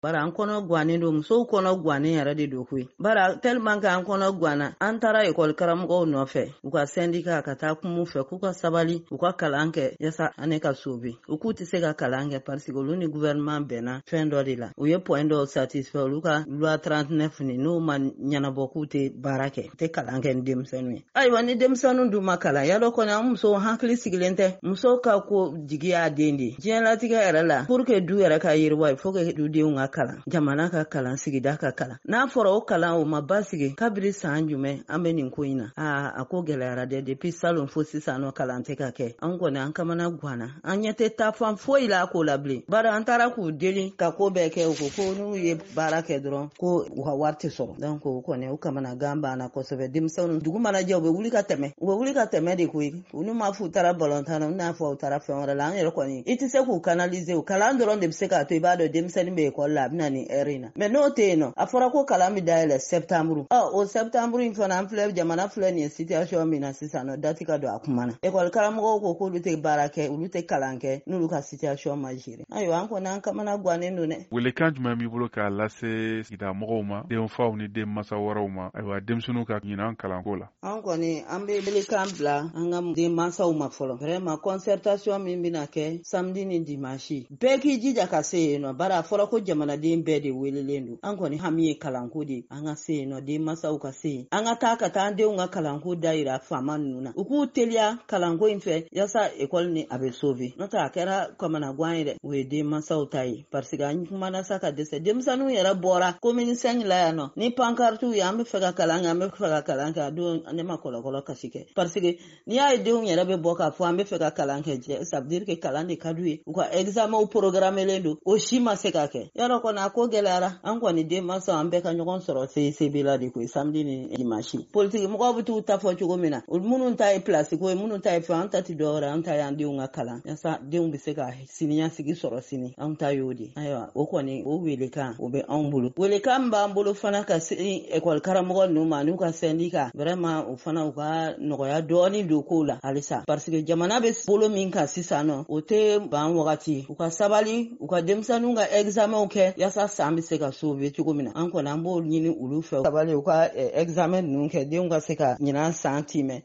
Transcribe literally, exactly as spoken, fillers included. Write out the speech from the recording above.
bara an kono gwanin do muso kono gwanin yara de dokwe bara tellement ka an kono gwana an tara école karamɔgɔw nɔfɛ u ka syndicat ka taa kumu fɛ k'u ka sabali u ka kalan kɛ yasa ane ka sauver u k'u tɛ se ka kalan kɛ parce que olu ni gouvernement bɛnna fɛn dɔ de la u ye point dɔ satisfait olu ka loi trente-neuf ni n'o ma ɲɛnabɔ k'u tɛ baara kɛ u tɛ kalan kɛ ni denmisɛnninw ye ayiwa ni denmisɛnninw dun ma kalan yalɔ kɔni an muso hakili sigilen tɛ muso ka ko jigi y'a den de diɲɛlatigɛ yɛrɛ la pour que du yɛrɛ ka yiriwa il faut que dudenw ka kalan jamana ka kalan sigida ka kalan n'a fɔra o kalan o ma basigi kabiri san jumɛn an bɛ nin ko in na aa a ko gɛlɛyara dɛ depuis salon fo sisan nɔ kalan tɛ ka kɛ an kɔni an kamana guwana an ɲɛ tɛ taa fan foyi la ko la bilen bari an taara k'u deli ka ko bɛɛ kɛ u ko ko n'u ye baara kɛ dɔrɔn ko u ka wari tɛ sɔrɔ donc o kɔni o kamana gan banna kosɛbɛ denmisɛnninw dugu mana jɛ u bɛ wuli ka tɛmɛ u bɛ wuli ka tɛmɛ de koyi olu m'a fɔ u taara balontan na u n'a fɔ u taara fɛn wɛrɛ la an yɛrɛ kɔni i tɛ se k'u canaliser o kalan dɔrɔn de bɛ se k'a to i b'a dɔn denmisɛnnin bɛ école la a bɛ na ni heure in na mais n'o tɛ yen nɔ a fɔra ko kalan bɛ dayɛlɛ septembre ɔ o septembre in fana an filɛ jamana filɛ nin ye situation min na sisan nɔ dati ka don a kuma na école karamɔgɔw ko k'olu tɛ baara kɛ olu tɛ kalan kɛ n'olu ka situation ma gérer ayiwa an kɔni an kamana gannen don dɛ. Welekan jumɛn b'i bolo k'a lase sigida mɔgɔw ma denfaw ni den masa wɛrɛw ma ayiwa denmisɛnninw ka ɲinan kalanko la. an kɔni an bɛ welekan bila an ka den mansaw ma fɔlɔ vraiment concertation min bɛna kɛ samedi ni dimanche bɛɛ k'i jija ka se yen nɔ bari a fɔra ko jamanaden bɛɛ de welelen don an kɔni hami ye kalanko de an ka se yen nɔ den mansaw ka se yen an ka taa ka taa an denw ka kalanko dayira faama ninnu na u k'u teliya kalanko in fɛ yasa école ni a bɛ sauver n'o tɛ a kɛra kamana gan ye dɛ o ye den mansaw ta ye parce que an kumana sa ka dɛsɛ denmisɛnninw yɛrɛ bɔra commune cinq la yan nɔ ni pancartes ye an bɛ fɛ ka kalan kɛ an bɛ fɛ ka kalan kɛ a don ne ma kɔlɔkɔlɔ kasi kɛ parce que n'i y'a ye denw yɛrɛ bɛ bɔ k'a fɔ an bɛ fɛ ka kalan kɛ jɛ ça veut dire que kalan de ka d'u ye u ka examenw programmelen don o si ma se ka kɛ yɔrɔ kɔni a ko gɛlɛyara an kɔni den mansaw an bɛɛ ka ɲɔgɔn sɔrɔ C E C B la de koyi samedi ni dimanche politique mɔgɔw bɛ t'u ta fɔ cogo min na minnu ta ye place ko ye minnu ta ye fɛn an ta tɛ dɔwɛrɛ an ta ye an denw ka kalan yasa denw bɛ se ka siniɲɛsigi sɔrɔ sini an ta y'o de ayiwa o kɔni o welekan o bɛ anw bolo welekan min b'an bolo fana ka se école karamɔgɔ ninnu ma n'u ka syndicat vraiment o fana u ka nɔgɔya dɔɔni don kow la halisa parce que jamana bɛ bolo min kan sisan nɔ o tɛ ban wagati u ka sabali u ka denmisɛnninw ka examenw kɛ yasa san bɛ se ka sauver cogo min na an kɔni an b'o ɲini olu fɛ sabali u ka examen ninnu kɛ denw ka se ka ɲinan san timɛ